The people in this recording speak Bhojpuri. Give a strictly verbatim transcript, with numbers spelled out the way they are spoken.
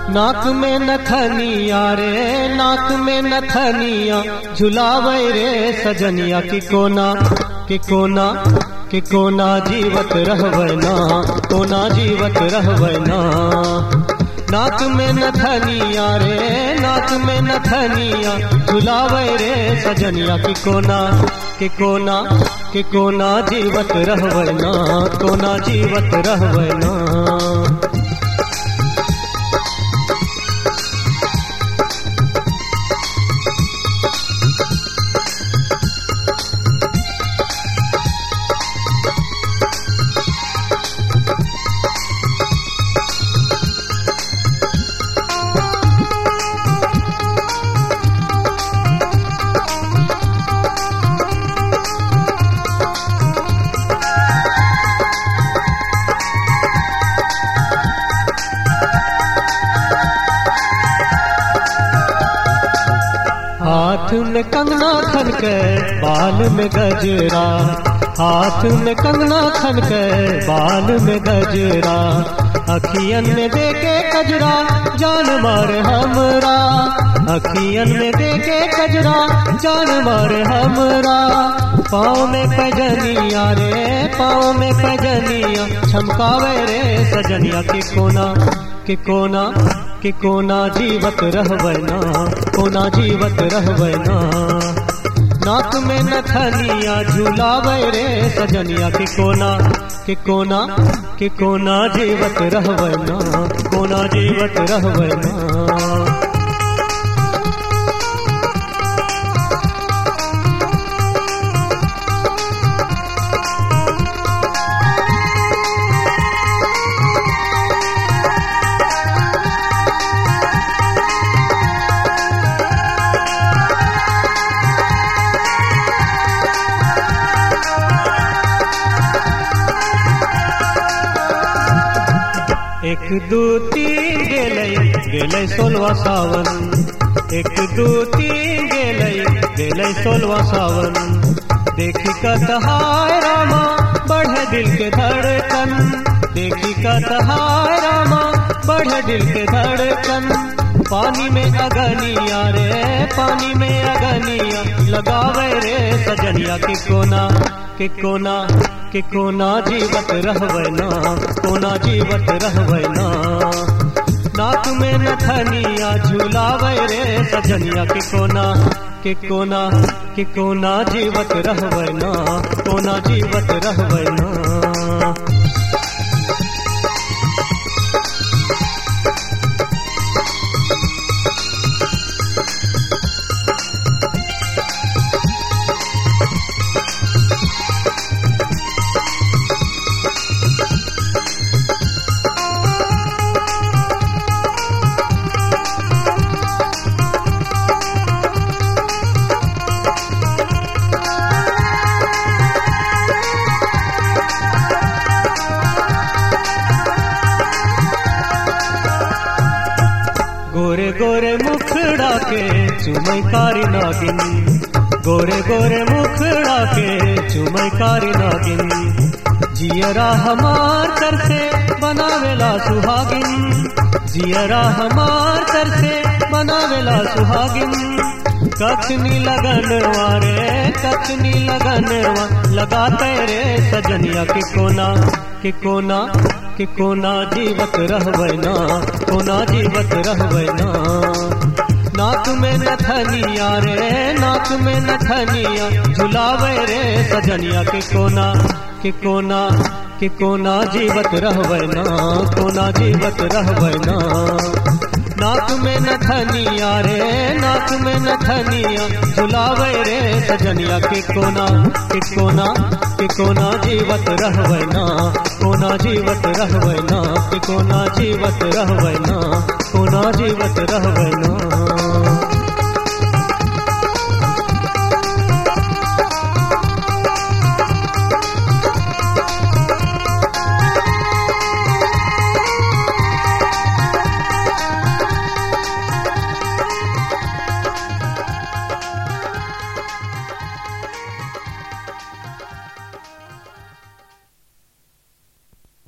नाक में नथनिया रे नाक में नथनिया झुलावे रे सजनिया की कोना कि कोना कि कोना जीवत रहवना कोना जीवत रहवना। नाक में नथनिया रे नाक में नथनिया झुलावे रे सजनिया की कोना कि कोना कि कोना जीवत रहवना कोना जीवत रहवना। हाथ में कंगना खन के बाल में गजरा हाथ में कंगना खन के बाल में गजरा अखियन में देके कजरा जान मार हमरा अखियन में देके कजरा जान मार हमरा। पाँव में पैजनिया रे पाँव में पैजनिया छमकावे रे सजनिया की कोना कि कोना कि कोना जीवत रहवना कोना जीवत रहवना। नाक में नथनिया झुलावे रे सजनिया की कोना कि कोना कि कोना जीवत रहवना कोना जीवत रहवना। एक दू तीन गेलै गेलै सोलवा सावन एक दू तीन गेलै गेलै सोलवा सावन। देखी कतहाय रामा बढ़े दिल के धड़कन देखी कतहाय रामा बढ़े दिल के धड़कन। पानी में अगनिया रे पानी में अगनिया लगावे रे सजनिया की कोना कि कोना कि कोना जीवत रहवना कोना जीवत रहवना। नाक में नथनिया झुलावे रे सजनिया की कोना कि कोना कि कोना जीवत रहवना कोना जीवत रहवना। गोरे गोरे मुखड़ा के चुमई कारी नागिन गोरे गोरे मुखड़ा के चुमई कारी नागिन। जियरा हमार तर से बनावेला सुहागिन जियरा हमार तर से बनावेला सुहागिन। कखनी लगनवा रे कखनी लगनवा लगाते रे सजनिया की कोना कि कोना कि कोना जीवत रहवना कोना जीवत रहवना। नाक में नथनिया रे नाक में नथनिया झुलावे रे सजनिया की कोना कि कोना कि कोना जीवत रहवना कोना जीवत रहवना। नाक में नथनिया रे नाक में नथनिया झुलावे रे सजनिया की कोना कि कोना कि कोना जीवत रहवना कोना जीवत रहवना कि कोना जीवत रहवना कोना जीवत रहवना।